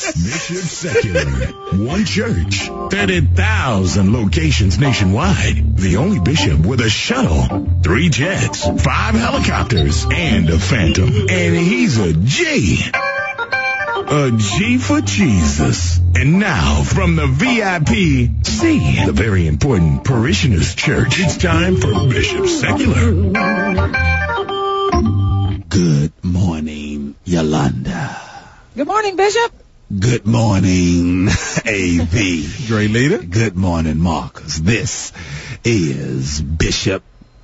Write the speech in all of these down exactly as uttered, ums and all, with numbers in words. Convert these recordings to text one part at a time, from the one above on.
Bishop Secular. One church. thirty thousand locations nationwide. The only bishop with a shuttle, three jets, five helicopters, and a Phantom. And he's a G. A G for Jesus. And now, from the V I P C, the very important Parishioners Church, it's time for Bishop Secular. Good morning, Yolanda. Good morning, Bishop. Good morning, A V. Dre Leader. Good morning, Marcus. This is Bishop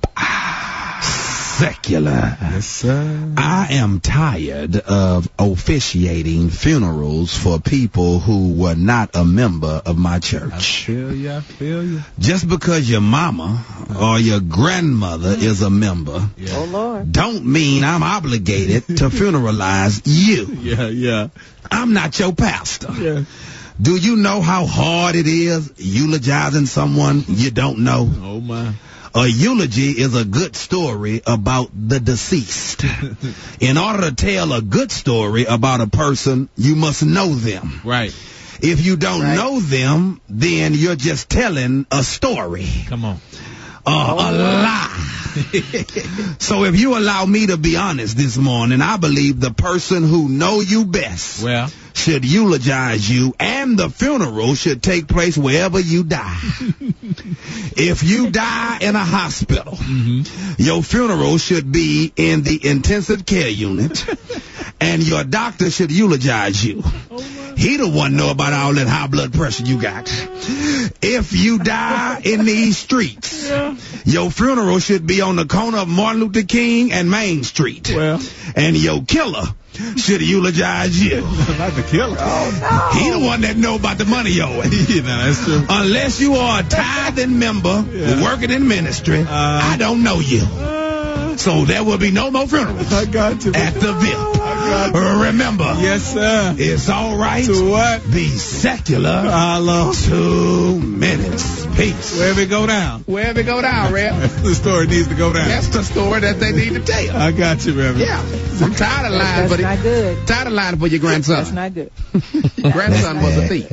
Secular. Yes, sir. I am tired of officiating funerals for people who were not a member of my church. I feel you, I feel you. Just because your mama or your grandmother is a member, Yeah. Oh, Lord. don't mean I'm obligated to funeralize you. Yeah, yeah, I'm not your pastor. yeah. Do you know how hard it is eulogizing someone you don't know? Oh, my. A eulogy is a good story about the deceased. In order to tell a good story about a person, you must know them. Right. If you don't Right. know them, then you're just telling a story, Come on. uh, a lie. So if you allow me to be honest this morning, I believe the person who know you best Well, should eulogize you, and the funeral should take place wherever you die. If you die in a hospital, mm-hmm. your funeral should be in the intensive care unit, and your doctor should eulogize you. He the one know about all that high blood pressure you got. If you die in these streets, Yeah. your funeral should be on the corner of Martin Luther King and Main Street. Well, And your killer should eulogize you. not the killer. He the one that know about the money you owe. You know, that's true. Unless you are a tithing member Yeah. working in ministry, Uh, I don't know you. Uh, So there will be no more funerals I got you. at the V I P. got you. Remember, Yes, sir. it's all right. To what? Be secular. Hello. Two minutes. Peace. Wherever it go down. Wherever it go down, Reb. The story needs to go down. That's the story that they need to tell. I got you, Reverend. Yeah. I'm tired of lying, That's but not good. tired of lying for your That's grandson. not good. Grandson was a thief.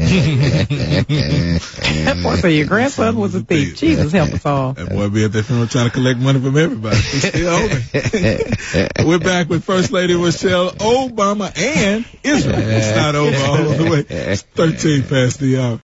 That boy said your grandson was a thief. Jesus help us all. That boy be at that funeral trying to collect money from everybody. He's still open. We're back with First Lady Michelle Obama and Israel. It's not over all the way. It's thirteen past the hour.